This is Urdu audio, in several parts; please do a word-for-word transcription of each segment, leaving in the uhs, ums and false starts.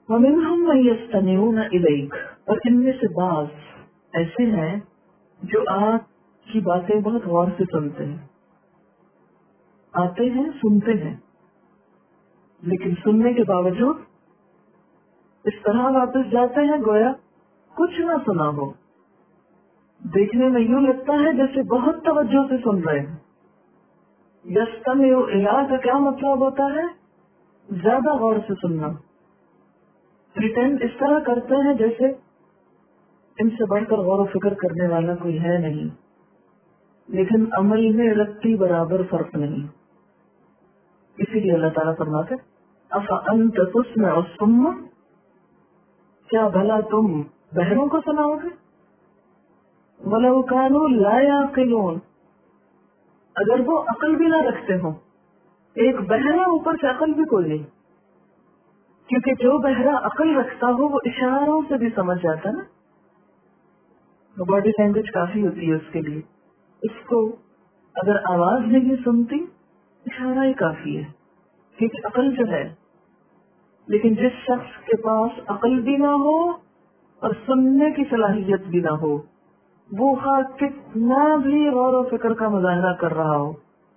وَمِنْهُمْ مَن يَسْتَمِعُونَ إِلَيْكَ، اور ان میں سے بعض ایسے ہیں جو آپ کی باتیں بہت غور سے سنتے ہیں، آتے ہیں سنتے ہیں، لیکن سننے کے باوجود اس طرح واپس جاتے ہیں گویا کچھ نہ سنا ہو. دیکھنے میں یوں لگتا ہے جیسے بہت توجہ سے سن رہے ہیں. یستمع الی کا کیا مطلب ہوتا ہے؟ زیادہ غور سے سننا. پریٹینڈ اس طرح کرتے ہیں جیسے ان سے بڑھ کر غور و فکر کرنے والا کوئی ہے نہیں، لیکن عمل میں رتی برابر فرق نہیں. اسی لیے اللہ تعالیٰ فرماتے افأنت تسمع الصم، کیا بھلا تم بہروں کو سناؤ گے؟ وَلَوْ كَانُوا لَا يَعْقِلُونَ، اگر وہ عقل بھی نہ رکھتے ہوں. ایک بہرا اوپر سے عقل بھی کوئی نہیں، کیونکہ جو بہرا عقل رکھتا ہو وہ اشاروں سے بھی سمجھ جاتا نا. باڈی لینگویج کافی ہوتی ہے اس کے لیے. اس کو اگر آواز نہیں سنتی اشارہ ہی کافی ہے، کیونکہ عقل جو ہے. لیکن جس شخص کے پاس عقل بھی نہ ہو اور سننے کی صلاحیت بھی نہ ہو، وہ خواہ کتنا بھی غور و فکر کا مظاہرہ کر رہا ہو،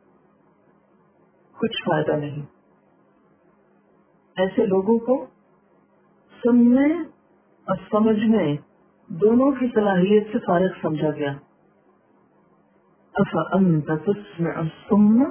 کچھ فائدہ نہیں. ایسے لوگوں کو سننے اور سمجھنے دونوں کی صلاحیت سے فارغ سمجھا گیا. افأنت تسمع الصم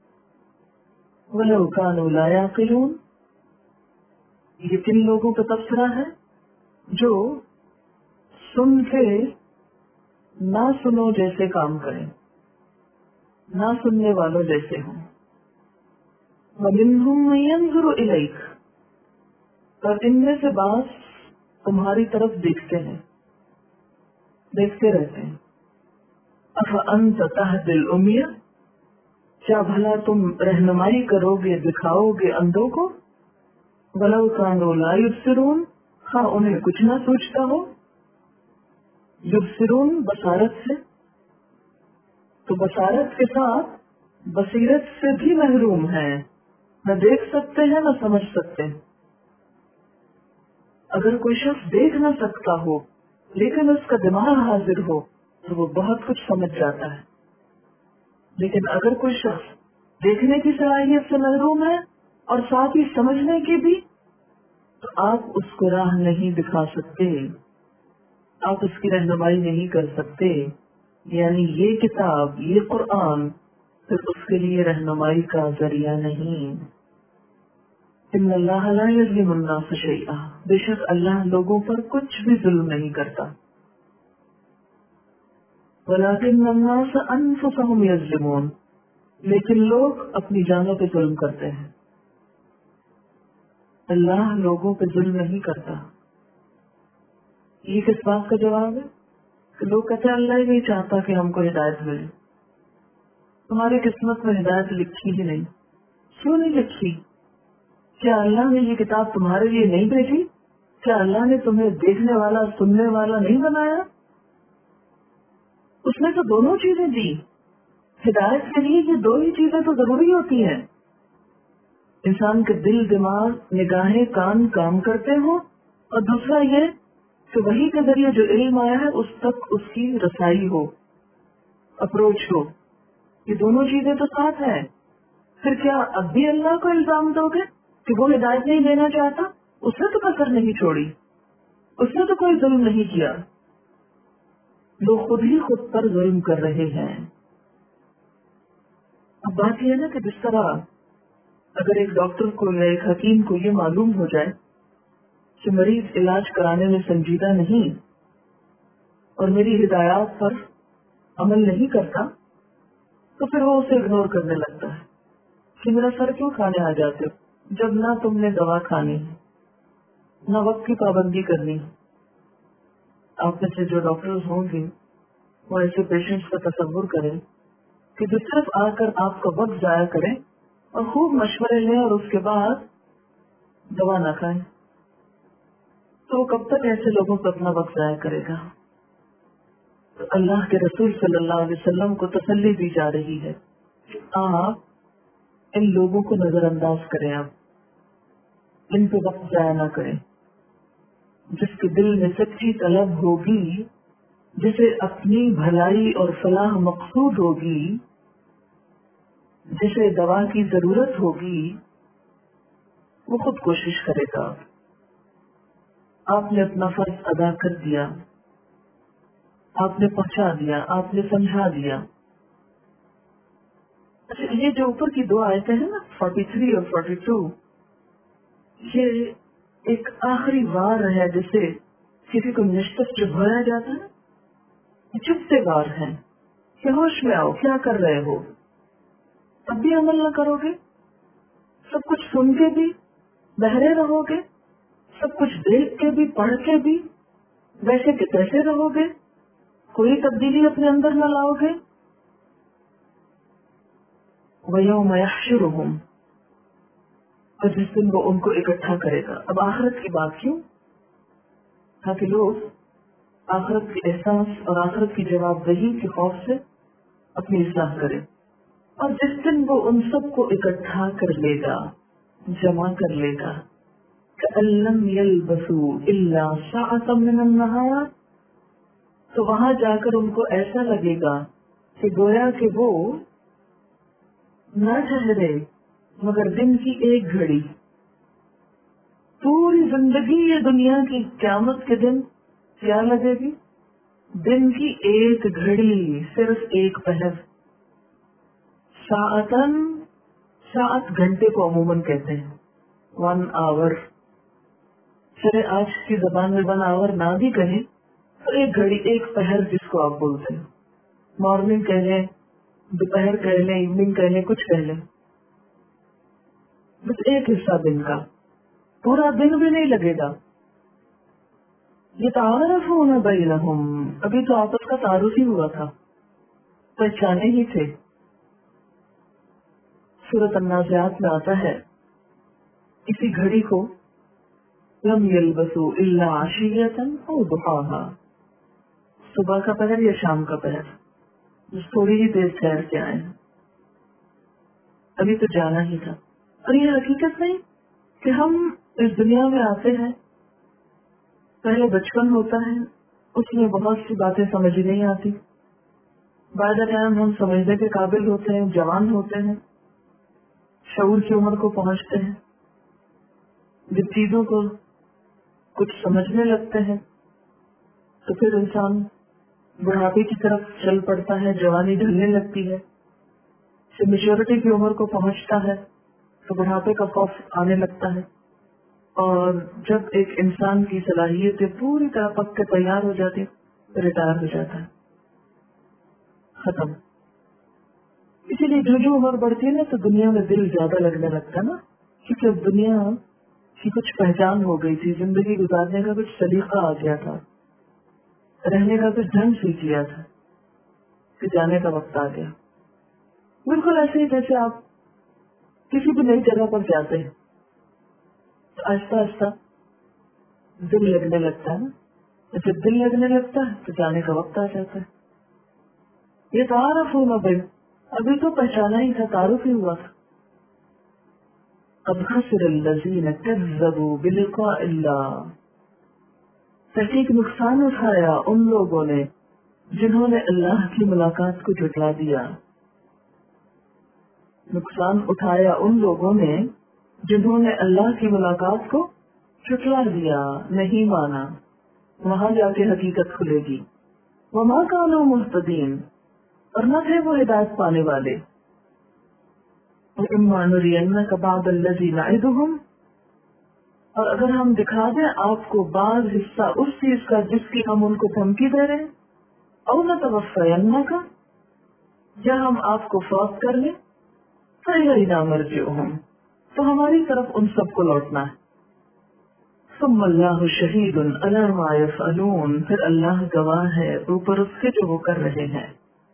ولو كانوا لا يعقلون، یہ کن لوگوں کا تبصرہ ہے جو سن کے نہ سنو جیسے کام کریں، نہ سننے والوں جیسے ہوں. وَمِنْهُمْ مَن يَنظُرُ إِلَيْكَ، اور ان میں سے بعض تمہاری طرف دیکھتے ہیں، دیکھتے رہتے ہیں. أَفَأَنْتَ تَهْدِي الْعُمْيَ، کیا بھلا تم رہنمائی کرو گے، دکھاؤ گے اندھوں کو؟ وَلَوْ كَانُوا لَا يُبْصِرُونَ، ہاں انہیں کچھ نہ سوچتا ہو. یبصرون بصارت سے، تو بصارت کے ساتھ بصیرت سے بھی محروم ہیں، نہ دیکھ سکتے ہیں نہ سمجھ سکتے. اگر کوئی شخص دیکھ نہ سکتا ہو لیکن اس کا دماغ حاضر ہو تو وہ بہت کچھ سمجھ جاتا ہے. لیکن اگر کوئی شخص دیکھنے کی صلاحیت سے محروم ہے اور ساتھ ہی سمجھنے کی بھی، تو آپ اس کو راہ نہیں دکھا سکتے، آپ اس کی رہنمائی نہیں کر سکتے. یعنی یہ کتاب، یہ قرآن پھر اس کے لیے رہنمائی کا ذریعہ نہیں. ان اللہ لا یظلم الناس شیئا، بے شک اللہ لوگوں پر کچھ بھی ظلم نہیں کرتا. ولکن الناس انفسهم یظلمون، لیکن لوگ اپنی جانوں پہ ظلم کرتے ہیں. اللہ لوگوں پہ ظلم نہیں کرتا. یہ کس بات کا جواب ہے کہ لوگ کہتے ہیں اللہ ہی نہیں چاہتا کہ ہم کو ہدایت ملے. تمہاری قسمت میں ہدایت لکھی ہی نہیں. کیوں نہیں لکھی؟ کیا اللہ نے یہ کتاب تمہارے لیے نہیں بھیجی؟ کیا اللہ نے تمہیں دیکھنے والا سننے والا نہیں بنایا؟ اس نے تو دونوں چیزیں دی. ہدایت کے لیے یہ دو ہی چیزیں تو ضروری ہوتی ہیں، انسان کے دل، دماغ، نگاہیں، کان کام کرتے ہوں، اور دوسرا یہ کہ وحی کے ذریعے جو علم آیا ہے اس تک اس کی رسائی ہو، اپروچ ہو. یہ دونوں چیزیں تو ساتھ ہیں. پھر کیا اب بھی اللہ کو الزام دو گے کہ وہ ہدایت نہیں دینا چاہتا؟ اس نے تو کسر نہیں چھوڑی، اس نے تو کوئی ظلم نہیں کیا. لوگ خود ہی خود پر ظلم کر رہے ہیں. اب بات یہ ہے نا کہ جس طرح اگر ایک ڈاکٹر کو یا ایک حکیم کو یہ معلوم ہو جائے کہ مریض علاج کرانے میں سنجیدہ نہیں اور میری ہدایات پر عمل نہیں کرتا، تو پھر وہ اسے اگنور کرنے لگتا ہے کہ میرا سر کیوں کھانے آ جاتے ہو جب نہ تم نے دوا کھانی ہے نہ وقت کی پابندی کرنی. آپ میں سے جو ڈاکٹر ہوں گے وہ ایسے پیشنٹس کا تصور کریں کہ جو صرف آ کر آپ کا وقت ضائع کریں اور خوب مشورے لیں اور اس کے بعد دوا نہ کھائیں، تو وہ کب تک ایسے لوگوں کو اپنا وقت ضائع کرے گا؟ تو اللہ کے رسول صلی اللہ علیہ وسلم کو تسلی دی جا رہی ہے کہ آپ ان لوگوں کو نظر انداز کریں، آپ ان پہ وقت ضائع نہ کریں. جس کے دل میں سچی طلب ہوگی، جسے اپنی بھلائی اور فلاح مقصود ہوگی، جسے دوا کی ضرورت ہوگی، وہ خود کوشش کرے گا۔ آپ نے اپنا فرض ادا کر دیا، آپ نے پہنچا دیا، آپ نے سمجھا دیا۔ اچھا، یہ جو اوپر کی دو آیتیں ہیں نا، فورٹی تھری اور فورٹی ٹو، یہ ایک آخری وار ہے جسے کسی کو نشتف چبھایا جاتا ہے، چھپتے وار ہیں کہ ہوش میں آؤ، کیا کر رہے ہو؟ تب بھی عمل نہ کرو گے، سب کچھ سن کے بھی بہرے رہو گے، سب کچھ دیکھ کے بھی پڑھ کے بھی ویسے کہ تیسے رہو گے، کوئی تبدیلی اپنے اندر نہ لاؤ گے۔ وَيَوْمَ يَحْشُرُهُمْ، اور جس دن وہ ان کو اکٹھا کرے گا۔ اب آخرت کی بات کیوں؟ تاکہ لوگ آخرت کے احساس اور آخرت کی جواب دہی کے خوف سے اپنی اصلاح کریں۔ اور جس دن وہ ان سب کو اکٹھا کر لے گا، جمع کر لے گا، كَأَن لَّمْ يَلْبَثُوا إِلَّا سَاعَةً مِّنَ النَّهَارِ، تو وہاں جا کر ان کو ایسا لگے گا کہ گویا کہ وہ نہ ٹھہرے مگر دن کی ایک گھڑی۔ پوری زندگی یہ دنیا کی قیامت کے دن کیا لگے گی؟ دن کی ایک گھڑی، صرف ایک پہر۔ ساعتن، ساعت گھنٹے کو عموماً کہتے ہیں، ون آور۔ چلے آج کی زبان میں ون آور نہ بھی کہیں تو ایک گھڑی، ایک پہر جس کو آپ بولتے ہیں، مارننگ کہہ لیں، دوپہر کہہ لیں، ایوننگ کہہ لیں، کچھ کہہ لیں، بس ایک حصہ دن کا، پورا دن بھی نہیں لگے گا۔ یہ تعارفون بینہم، ابھی تو آپس کا تعارف ہی ہوا تھا، پہچانے ہی تھے۔ سورۃ النازعات میں آتا ہے اسی گھڑی کو لم یلبثوا الا عشیۃ او ضحاھا، صبح کا پہر یا شام کا پہر، جس تھوڑی ہی دیر ٹھہر کے آئے، ابھی تو جانا ہی تھا۔ اور یہ حقیقت نہیں کہ ہم اس دنیا میں آتے ہیں، پہلے بچپن ہوتا ہے، اس میں بہت سی باتیں سمجھ نہیں آتی، بعد ٹائم ہم سمجھنے کے قابل ہوتے ہیں، جوان ہوتے ہیں، شعور کی عمر کو پہنچتے ہیں، جب چیزوں کو کچھ سمجھنے لگتے ہیں تو پھر انسان بڑھاپے کی طرف چل پڑتا ہے، جوانی ڈھلنے لگتی ہے، جب میچورٹی کی عمر کو پہنچتا ہے تو بڑھاپے کا خوف آنے لگتا ہے، اور جب ایک انسان کی صلاحیتیں پوری طرح پک کے تیار ہو جاتی تو ریٹائر ہو جاتا ہے، ختم۔ اسی لیے جو جو عمر بڑھتی ہے نا تو دنیا میں دل زیادہ لگنے لگتا ہے نا، کیونکہ اب دنیا کی کچھ پہچان ہو گئی تھی، زندگی گزارنے کا کچھ سلیقہ آ گیا تھا، رہنے کا کچھ ڈھنگ سیکھ لیا تھا، کہ جانے کا وقت آ گیا۔ بالکل ایسے ہی جیسے آپ کسی بھی نئی جگہ پر جاتے ہیں تو آہستہ آہستہ دل لگنے لگتا ہے نا، جب دل لگنے لگتا ہے تو جانے کا وقت آ جاتا ہے۔ یہ تعارف ہونا بھائی، ابھی تو پہچانا ہی تھا، تعارف ہی ہوا تھا۔ قد خسر الذین کذبوا بلقاء اللہ، تحقیق نقصان اٹھایا ان لوگوں نے جنہوں نے اللہ کی ملاقات کو جھٹلا دیا، نقصان اٹھایا ان لوگوں نے جنہوں نے اللہ کی ملاقات کو جھٹلا دیا، نہیں مانا، وہاں جا کے حقیقت کھلے گی۔ وما کانوا مہتدین، اور نہ تھے وہ ہدایت پانے والے۔ وَإِمَّا نُرِيَنَّكَ بَعْضَ الَّذِي نَعِدُهُمْ، اور اگر ہم دکھا دیں آپ کو بعض حصہ اس چیز کا جس کی ہم ان کو دھمکی دے رہے ہیں، أَوْ نَتَوَفَّيَنَّكَ، یا ہم آپ کو فوت کر لیں، فَإِلَيْنَا مَرْجِعُهُمْ، تو ہماری طرف ان سب کو لوٹنا ہے۔ ثُمَّ اللَّهُ شَهِيدٌ عَلَى مَا يَفْعَلُونَ، پھر اللہ گواہ ہے اوپر اس کے جو وہ کر رہے ہیں۔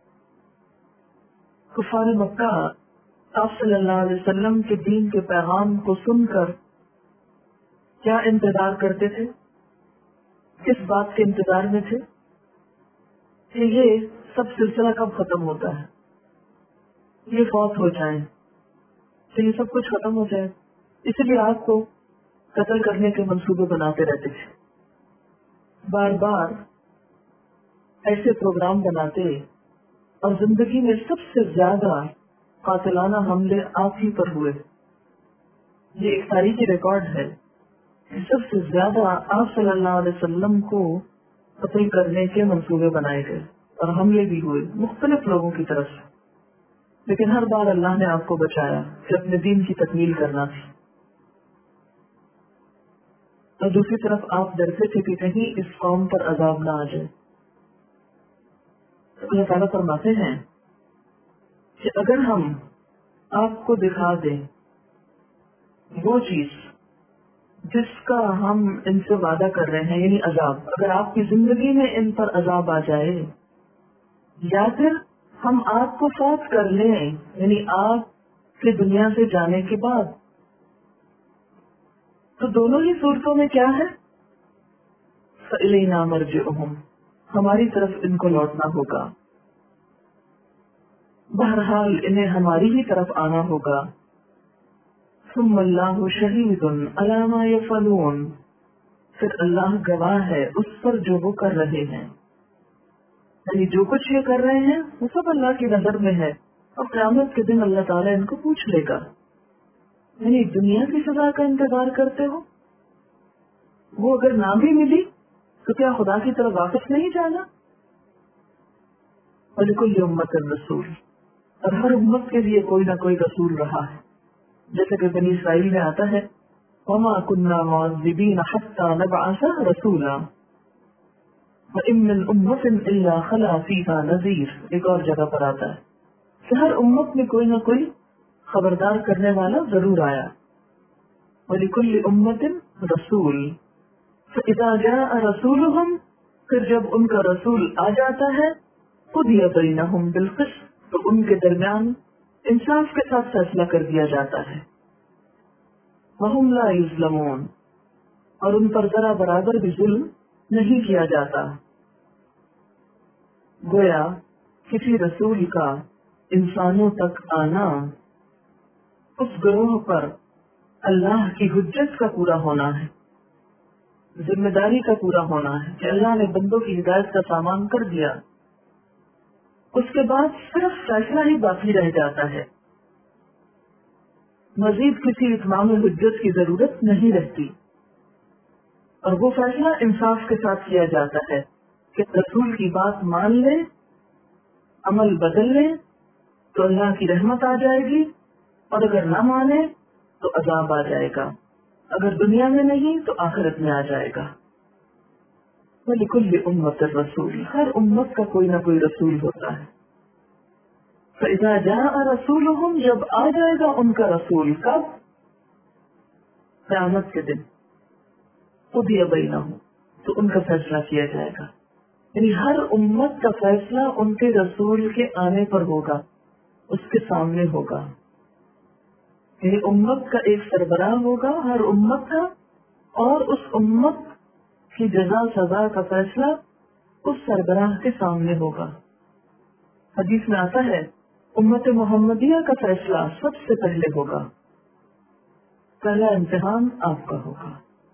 کفار مکہ آپ صلی اللہ علیہ وسلم کے دین کے پیغام کو سن کر کیا انتظار کرتے تھے؟ کس بات کے انتظار میں تھے؟ کہ یہ سب سلسلہ کب ختم ہوتا ہے، یہ فوت ہو جائیں، تو یہ سب کچھ ختم ہو جائے، اس لیے آپ کو قتل کرنے کے منصوبے بناتے رہتے تھے۔ بار بار ایسے پروگرام بناتے اور زندگی میں سب سے زیادہ قاتلانہ حملے آپ ہی پر ہوئے. یہ ایک تاریخی ریکارڈ ہے کہ سب سے زیادہ آپ صلی اللہ علیہ وسلم کو قتل کرنے کے منصوبے بنائے گئے اور حملے بھی ہوئے مختلف لوگوں کی طرف سے. لیکن ہر بار اللہ نے آپ کو بچایا کہ اپنے دین کی تکمیل کرنا تھی. اور دوسری طرف آپ ڈرتے تھے کہ کہیں اس قوم پر عذاب نہ آ جائے. اللہ تعالیٰ فرماتے ہیں کہ اگر ہم آپ کو دکھا دیں وہ چیز جس کا ہم ان سے وعدہ کر رہے ہیں یعنی عذاب، اگر آپ کی زندگی میں ان پر عذاب آ جائے یا پھر ہم آپ کو فوت کر لیں یعنی آپ کے دنیا سے جانے کے بعد، تو دونوں ہی صورتوں میں کیا ہے؟ فَإِلَيْنَا مَرْجِعُهُمْ، ہماری طرف ان کو لوٹنا ہوگا. بہرحال انہیں ہماری ہی طرف آنا ہوگا. ثُمَّ اللَّهُ شَهِيدٌ عَلَى مَا يَفْعَلُونَ، پھر اللہ گواہ ہے اس پر جو وہ کر رہے ہیں. یعنی جو کچھ یہ کر رہے ہیں وہ سب اللہ کی نظر میں ہے اور قیامت کے دن اللہ تعالیٰ ان کو پوچھ لے گا. یعنی دنیا کی سزا کا انتظار کرتے ہو، وہ اگر نہ بھی ملی تو کیا خدا کی طرف واپس نہیں جانا؟ وَلِكُلِّ أُمَّةٍ رَسُولٌ، اور ہر امت کے لیے کوئی نہ کوئی رسول رہا ہے. جیسے کہ بنی اسرائیل میں آتا ہے وَمَا كُنَّا مُعَذِّبِينَ حَتَّى نَبْعَثَ رَسُولًا وَإِن مِّنْ أُمَّةٍ إِلَّا خَلَا فِيهَا نَذِيرٌ. ایک اور جگہ پر آتا ہے کہ ہر امت میں کوئی نہ کوئی خبردار کرنے والا ضرور آیا. وَلِكُلِّ أُمَّةٍ رَسُولٌ فَإِذَا جَاءَ رَسُولُهُمْ، پھر جب ان کا رسول آ جاتا ہے قُضِيَ بَيْنَهُمْ بِالْقِسْطِ، تو ان کے درمیان انصاف کے ساتھ فیصلہ کر دیا جاتا ہے. وَهُمْ لَا يُظْلَمُونَ، اور ان پر ذرا برابر بھی ظلم نہیں کیا جاتا. گویا کسی رسول کا انسانوں تک آنا اس گروہ پر اللہ کی حجت کا پورا ہونا ہے، ذمہ داری کا پورا ہونا ہے کہ اللہ نے بندوں کی ہدایت کا سامان کر دیا. اس کے بعد صرف فیصلہ ہی باقی رہ جاتا ہے، مزید کسی اتمام حجت کی ضرورت نہیں رہتی. اور وہ فیصلہ انصاف کے ساتھ کیا جاتا ہے کہ رسول کی بات مان لے، عمل بدل لے تو اللہ کی رحمت آ جائے گی، اور اگر نہ مانے تو عذاب آ جائے گا. اگر دنیا میں نہیں تو آخرت میں آ جائے گا. وَلِكُلِّ أُمَّةٍ رَسُولٌ، ہر امت کا کوئی نہ کوئی رسول ہوتا ہے. فَإِذَا جَاءَ رَسُولُهُمْ، جب آ جائے گا ان کا رسول، کب؟ قیامت کے دن. قُضِيَ بَيْنَهُمْ، تو ان کا فیصلہ کیا جائے گا. یعنی ہر امت کا فیصلہ ان کے رسول کے آنے پر ہوگا، اس کے سامنے ہوگا. یعنی امت کا ایک سربراہ ہوگا ہر امت کا، اور اس امت کی جزا سزا کا فیصلہ اس سربراہ کے سامنے ہوگا. حدیث میں آتا ہے امت محمدیہ کا فیصلہ سب سے پہلے ہوگا، پہلا امتحان آپ کا ہوگا.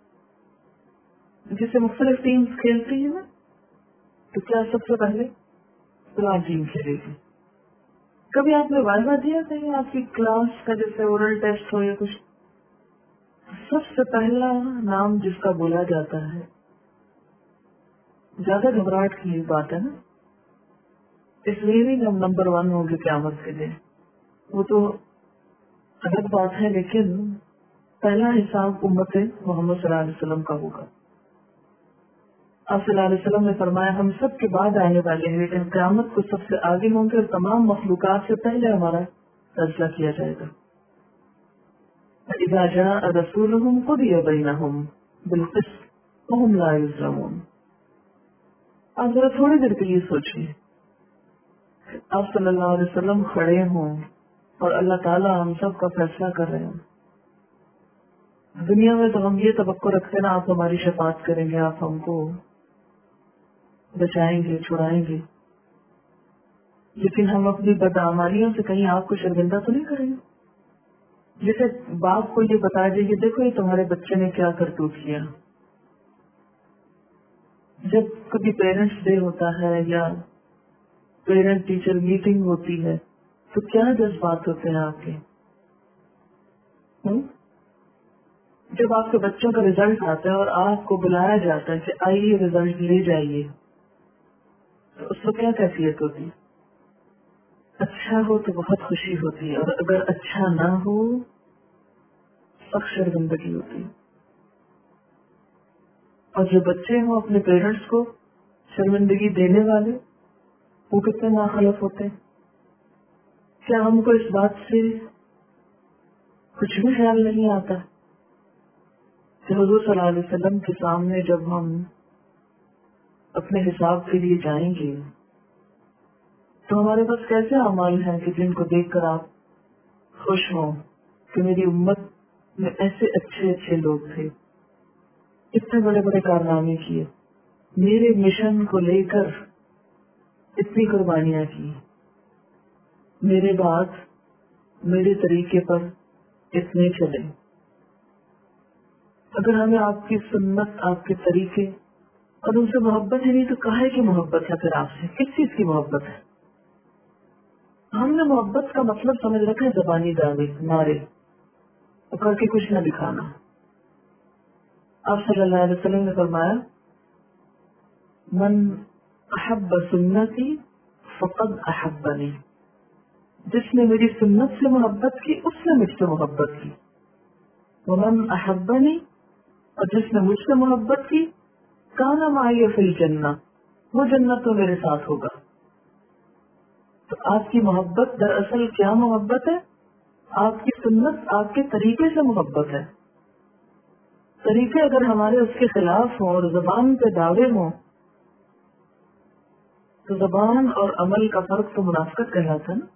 جسے مختلف ٹیمز کھیلتی ہیں نا، تو کیا سب سے پہلے فلاں ٹیم کھیلے گی. کبھی آپ نے وائوا دیا کہیں آپ کی کلاس کا جیسے اورل ٹیسٹ ہو یا کچھ، سب سے پہلا نام جس کا بولا جاتا ہے، زیادہ گھبراہٹ کی بات ہے نا، اس لیے نہیں ہم نمبر ون ہوں گے قیامت کے لیے، وہ تو الگ بات ہے، لیکن پہلا حساب امت محمد صلی اللہ علیہ وسلم کا ہوگا. آپ صلی اللہ علیہ وسلم نے فرمایا ہم سب کے بعد آنے والے ہیں، لیکن قیامت کو سب سے آگے ہوں گے اور تمام مخلوقات سے پہلے ہمارا فیصلہ کیا جائے گا. اذا جاء رسولهم قضي بينهم بالقسط وهم لا يظلمون. آپ ذرا تھوڑی دیر کے لیے سوچیے، آپ صلی اللہ علیہ وسلم کھڑے ہوں اور اللہ تعالیٰ ہم سب کا فیصلہ کر رہے ہوں. دنیا میں تو ہم یہ توقع رکھتے نا آپ ہماری شفاعت کریں گے، آپ ہم کو بچائیں گے، چھڑائیں گے، لیکن ہم اپنی بدعمالیوں سے کہیں آپ کو شرمندہ تو نہیں کریں گے. جیسے باپ کو یہ بتا دیں کہ دیکھو یہ تمہارے بچے نے کیا کرتوت کیا، جب کبھی پیرنٹس ڈے ہوتا ہے یا پیرنٹ ٹیچر میٹنگ ہوتی ہے تو کیا جذبات ہوتے ہیں آپ کے؟ ہم؟ جب آپ کے بچوں کا رزلٹ آتا ہے اور آپ کو بلایا جاتا ہے کہ آئیے رزلٹ لے جائیے، تو اس کو کیا کیفیت ہوتی؟ اچھا ہو تو بہت خوشی ہوتی ہے، اور اگر اچھا نہ ہو سخت شرمندگی ہوتی ہے. اور جو بچے ہوں اپنے پیرنٹس کو شرمندگی دینے والے، وہ کتنے ناخلف ہوتے ہیں. کیا ہم کو اس بات سے کچھ بھی خیال نہیں آتا کہ حضور صلی اللہ علیہ وسلم کے سامنے جب ہم اپنے حساب کے لیے جائیں گے تو ہمارے پاس کیسے اعمال ہیں کہ جن کو دیکھ کر آپ خوش ہوں کہ میری امت میں ایسے اچھے اچھے لوگ تھے، اتنے بڑے بڑے کارنامے کیے، میرے مشن کو لے کر اتنی قربانیاں کی، میرے بعد میرے طریقے پر اتنے چلے. اگر ہمیں آپ کی سنت، آپ کے طریقے اور ان سے محبت ہی نہیں تو کاہے کی محبت ہے؟ پھر آپ سے کس چیز کی محبت ہے؟ ہم نے محبت کا مطلب سمجھ رکھا ہے زبانی دعوے، نعرے کر کے کچھ نہ دکھانا. آپ صلی اللہ علیہ وسلم نے فرمایا من احب سنتی فقد احبنی، جس نے میری سنت سے محبت کی اس نے مجھ سے محبت کی. ومن احبنی، اور جس نے مجھ سے محبت کی کان معی فی الجنہ، وہ جنت میں میرے ساتھ ہوگا. تو آپ کی محبت دراصل کیا محبت ہے؟ آپ کی سنت، آپ کے طریقے سے محبت ہے. طریقے اگر ہمارے اس کے خلاف ہوں اور زبان پہ دعوے ہوں تو زبان اور عمل کا فرق تو منافقت کہلاتا ہے نا.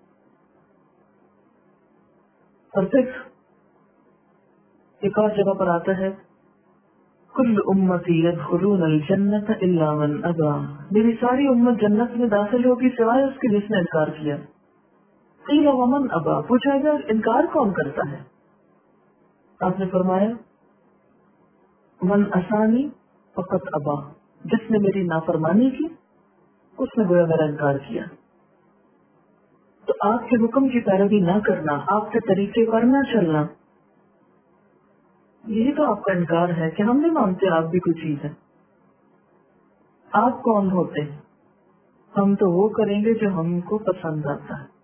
اور پھر ایک اور جگہ پر آتا ہے کل امتی یدخلون الجنت الا من ابا، میری ساری امت جنت میں داخل ہوگی سوائے اس کے جس نے انکار کیا. قیل ومن ابا، پوچھا گیا انکار کون کرتا ہے؟ آپ نے فرمایا من اسانی فقط ابا، جس نے میری نافرمانی کی اس نے گویا میرا انکار کیا. تو آپ کے حکم کی پیروی نہ کرنا، آپ کے طریقے پر نہ چلنا، یہی تو آپ کا انکار ہے کہ ہم نہیں مانتے آپ بھی کوئی چیز ہے. آپ کون ہوتے ہیں؟ ہم تو وہ کریں گے جو ہم کو پسند آتا ہے.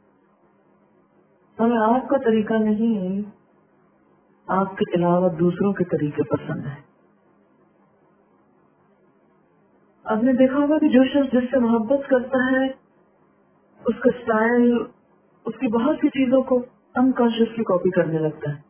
ہمیں آپ کا طریقہ نہیں، آپ کے علاوہ دوسروں کے طریقے پسند ہیں. آپ نے دیکھا ہوگا کہ جو شخص جس سے محبت کرتا ہے اس کا اسٹائل، اس کی بہت سی چیزوں کو انکانشیسلی کاپی کرنے لگتا ہے.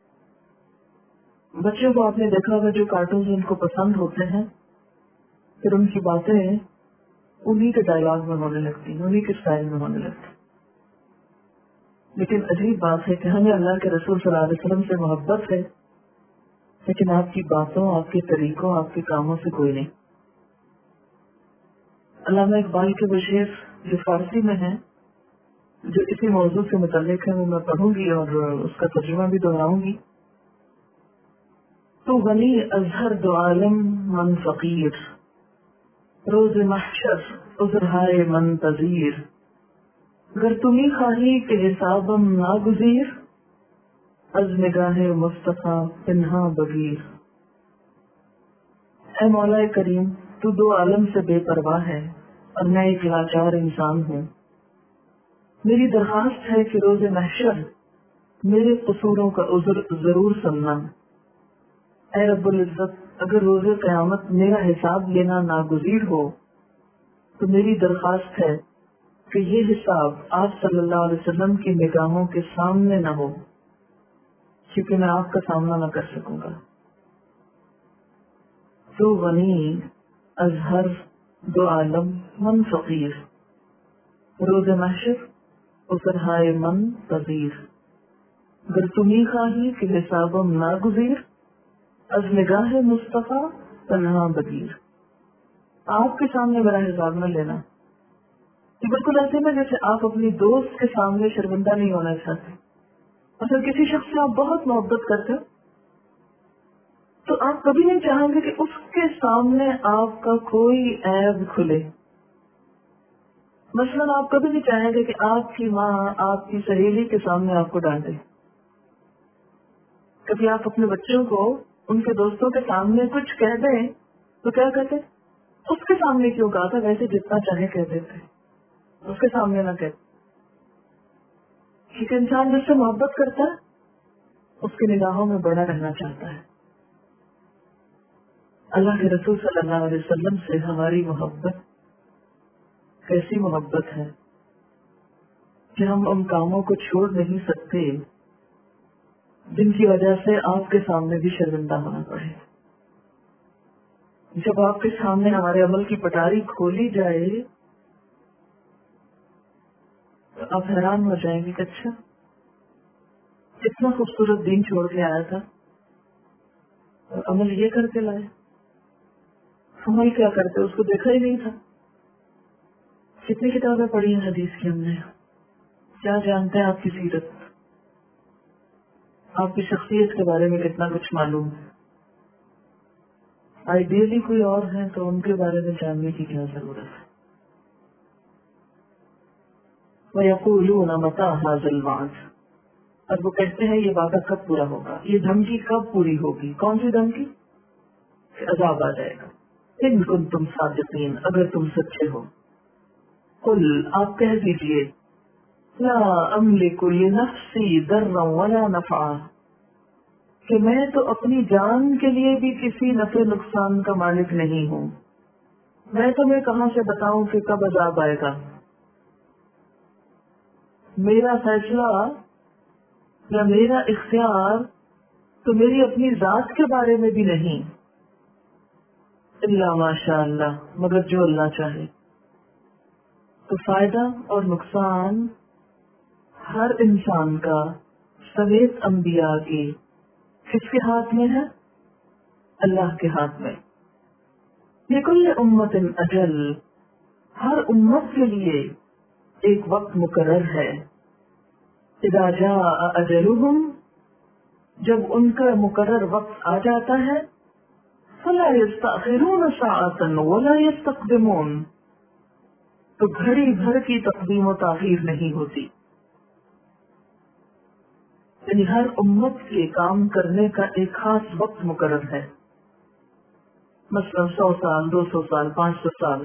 بچوں کو آپ نے دیکھا ہوگا جو کارٹونز ان کو پسند ہوتے ہیں پھر ان کی باتیں انہی کے ڈائلاگ میں ہونے لگتی ہیں، انہی کے اسٹائل میں ہونے لگتی ہیں. لیکن عجیب بات ہے کہ ہمیں اللہ کے رسول صلی اللہ علیہ وسلم سے محبت ہے لیکن آپ کی باتوں، آپ کے طریقوں، آپ کے کاموں سے کوئی نہیں. علامہ اقبال کے وہ شعر جو فارسی میں ہے جو اسی موضوع سے متعلق ہے وہ میں پڑھوں گی اور اس کا ترجمہ بھی دہراؤں گی. تو غنی ازہر دو عالم من فقیر، روز محشر عذرہائے من پذیر، گر تمہیں خواہی کہ حسابم ناگزیر، از نگاہ مصطفیٰ پنہا بگیر. اے مولا کریم، تو دو عالم سے بے پرواہ ہے اور میں ایک لاچار انسان ہوں. میری درخواست ہے کہ روز محشر میرے قصوروں کا عذر ضرور سننا. اے رب العزت، اگر روز قیامت میرا حساب لینا ناگزیر ہو تو میری درخواست ہے کہ یہ حساب آپ صلی اللہ علیہ وسلم کی نگاہوں کے سامنے نہ ہو، کیونکہ میں آپ کا سامنا نہ کر سکوں گا. تو غنی ازہر دو عالم من فقیر، روز محشر عذرہائے من پذیر، گر تمہیں خواہی کہ حسابم ناگزیر، از نگاہ مصطفیٰ تنہا بگیر. آپ کے سامنے میرا حساب نہ لینا. یہ بالکل ایسے میں جیسے آپ اپنی دوست کے سامنے شرمندہ نہیں ہونا چاہتے. اگر کسی شخص سے آپ بہت محبت کرتے ہو تو تو آپ کبھی نہیں چاہیں گے کہ اس کے سامنے آپ کا کوئی عیب کھلے. مثلاً آپ کبھی نہیں چاہیں گے کہ آپ کی ماں آپ کی سہیلی کے سامنے آپ کو ڈانٹے. کبھی آپ اپنے بچوں کو ان کے دوستوں کے سامنے کچھ کہہ دیں تو کیا کہتے, اس کے سامنے کیوں کہا تھا, ویسے جتنا چاہے کہہ دیتے, اس کے سامنے نہ کہتے. کیونکہ انسان جس سے محبت کرتا ہے اس کی نگاہوں میں بڑا رہنا چاہتا ہے. اللہ کے رسول صلی اللہ علیہ وسلم سے ہماری محبت کیسی محبت ہے کہ ہم ان کاموں کو چھوڑ نہیں سکتے جن کی وجہ سے آپ کے سامنے بھی شرمندہ ہونا پڑے. جب آپ کے سامنے ہمارے عمل کی پٹاری کھولی جائے تو آپ حیران ہو جائیں گے کہ اچھا کتنا خوبصورت دین چھوڑ کے آیا تھا اور عمل یہ کر کے لائے. عمل کیا کرتے اس کو دیکھا ہی نہیں تھا. کتنی کتابیں پڑھی ہیں حدیث کی ہم نے, کیا جانتے ہیں آپ کی سیرت, آپ کی شخصیت کے بارے میں کتنا کچھ معلوم ہے. آئیڈیلی کوئی اور ہے تو ان کے بارے میں جاننے کی کیا ضرورت ہے. وَيَقُولُونَ مَتَىٰ هَٰذَا الْوَعْدُ, اور وہ کہتے ہیں یہ وعدہ کب پورا ہوگا, یہ دھمکی کب پوری ہوگی. کون سی دھمکی؟ کہ عذاب آ جائے گا. ان کنتم صادقین, اگر تم سچے ہو. قل, آپ کہہ دیجئے, لا املک لنفسی ضرا ولا نفعا, کہ میں تو اپنی جان کے لیے بھی کسی نفع نقصان کا مالک نہیں ہوں. میں تمہیں کہاں سے بتاؤں کہ کب عذاب آئے گا. میرا فیصلہ یا میرا اختیار تو میری اپنی ذات کے بارے میں بھی نہیں. الا ماشاء اللہ, مگر جو اللہ چاہے. تو فائدہ اور نقصان ہر انسان کا سمیت انبیاء کی کس کے ہاتھ میں ہے؟ اللہ کے ہاتھ میں. لکل امت اجل, ہر امت کے لیے ایک وقت مقرر ہے. اذا جاء اجلهم, جب ان کا مقرر وقت آ جاتا ہے, فلا يستأخرون ساعة ولا يستقدمون, تو گھڑی بھر کی تقدیم و تاخیر نہیں ہوتی. یعنی ہر امت کے کام کرنے کا ایک خاص وقت مقرر ہے. مثلا سو سال, دو سو سال, پانچ سو سال.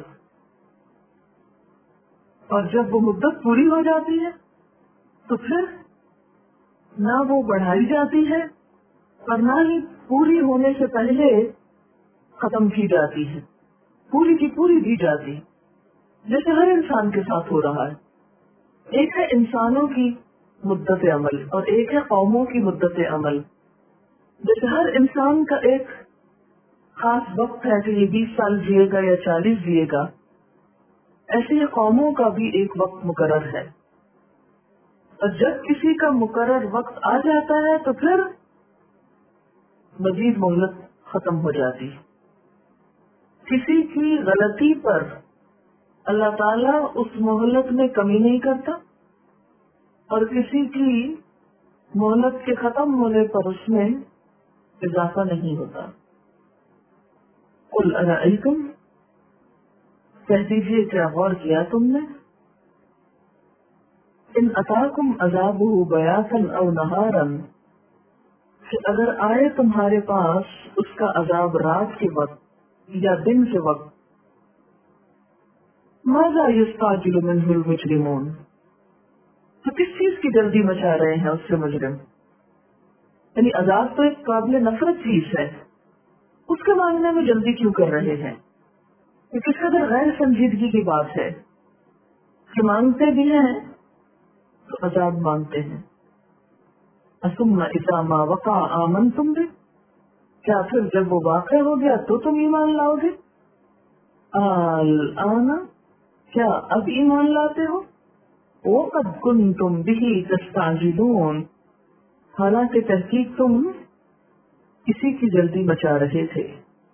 اور جب وہ مدت پوری ہو جاتی ہے تو پھر نہ وہ بڑھائی جاتی ہے اور نہ ہی پوری ہونے سے پہلے ختم کی جاتی ہے. پوری کی پوری دی جاتی, جیسے ہر انسان کے ساتھ ہو رہا ہے. ایک ہے انسانوں کی مدت عمل اور ایک ہے قوموں کی مدت عمل. جیسے ہر انسان کا ایک خاص وقت ہے کہ یہ بیس سال جیے گا یا چالیس جیے گا, ایسے ہی قوموں کا بھی ایک وقت مقرر ہے. اور جب کسی کا مقرر وقت آ جاتا ہے تو پھر مزید مہلت ختم ہو جاتی. کسی کی غلطی پر اللہ تعالیٰ اس مہلت میں کمی نہیں کرتا اور کسی کی مہلت کے ختم ہونے پر اس میں اضافہ نہیں ہوتا. قل ارأیتم, کہہ دیجیے کیا غور کیا تم نے, ان اتاکم عذابہ بیاتا او نہارا, کہ اگر آئے تمہارے پاس اس کا عذاب رات کے وقت یا دن کے وقت, ماذا یستعجل منہ المجرمون, تو کس چیز کی جلدی مچا رہے ہیں اس سے مجرم. یعنی عذاب تو ایک قابل نفرت چیز ہے, اس کے مانگنے میں جلدی کیوں کر رہے ہیں. یہ کس قدر غیر سنجیدگی کی بات ہے کہ مانگتے بھی ہیں تو عذاب مانگتے ہیں. ثم اذا ما وقع آمنتم به, کیا پھر جب وہ واقع ہو گیا تو تم ایمان لاؤ گے. الآن, کیا اب ایمان لاتے ہو. وقد کنتم به تستعجلون, حالانکہ تحقیق تم اسی کی جلدی مچا رہے تھے.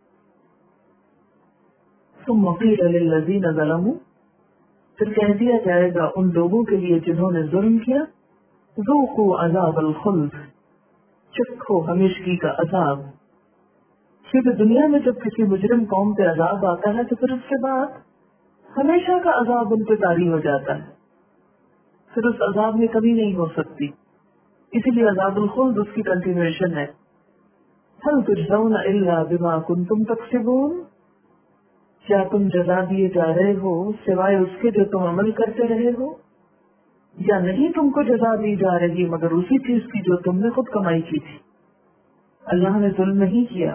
ثم قیل للذین ظلموا, پھر کہہ دیا جائے گا ان لوگوں کے لیے جنہوں نے ظلم کیا, ذوقوا عذاب الخلد, چکھو ہمیشگی کا عذاب. کیونکہ دنیا میں جب کسی مجرم قوم پہ عذاب آتا ہے تو پھر اس کے بعد ہمیشہ کا عذاب ان پہ طاری ہو جاتا ہے، پھر اس عذاب میں کمی نہیں ہو سکتی، اسی لیے عذاب الخلد اس کی کنٹینویشن ہے. هل تجزون الا بما کنتم تکسبون، کیا تم جزا دیے جا رہے ہو سوائے اس کے جو تم عمل کرتے رہے ہو، یا نہیں تم کو جزا دی جا رہی مگر اسی چیز کی جو تم نے خود کمائی کی تھی. اللہ نے ظلم نہیں کیا.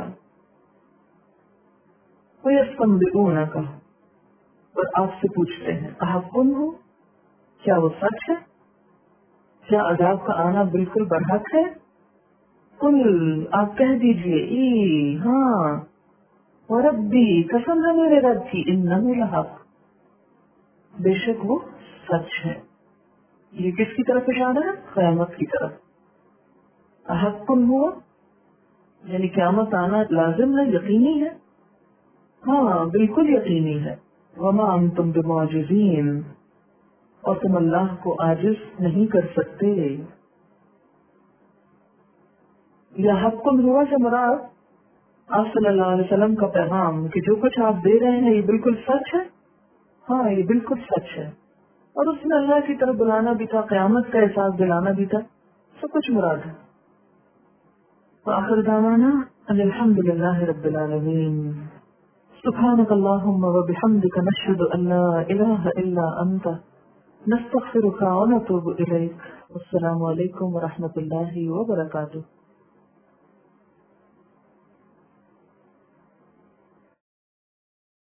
وَيَسْتَنْبِئُونَكَ، اور آپ سے پوچھتے ہیں احق ہو، کیا وہ سچ ہے، کیا عذاب کا آنا بالکل برحق ہے؟ قل، آپ کہہ دیجئے ای ہاں، وربی، قسم ہے میرے رب کی، انہ لحق، بے شک وہ سچ ہے. یہ کس کی طرف اشارہ ہے؟ قیامت کی طرف. احق ہوا یعنی قیامت آنا لازم ہے، یقینی ہے، ہاں بالکل یقینی ہے. وما انتم بمعجزین، اور تم اللہ کو عاجز نہیں کر سکتے. یا حق ہوا سے مراد آپ صلی اللہ علیہ وسلم کا پیغام کہ جو کچھ آپ دے رہے ہیں یہ بالکل سچ ہے، ہاں یہ بالکل سچ ہے، اور اس میں اللہ کی طرف بلانا بھی تھا، قیامت کا احساس دلانا بھی تھا، سب کچھ مراد ہے. وآخر دعوانا ان الحمد للہ رب العالمین. سبحانک اللہم وبحمدک نشہد ان لا الہ الا انت نستغفرک ونتوب الیک. السلام علیکم ورحمۃ اللہ وبرکاتہ.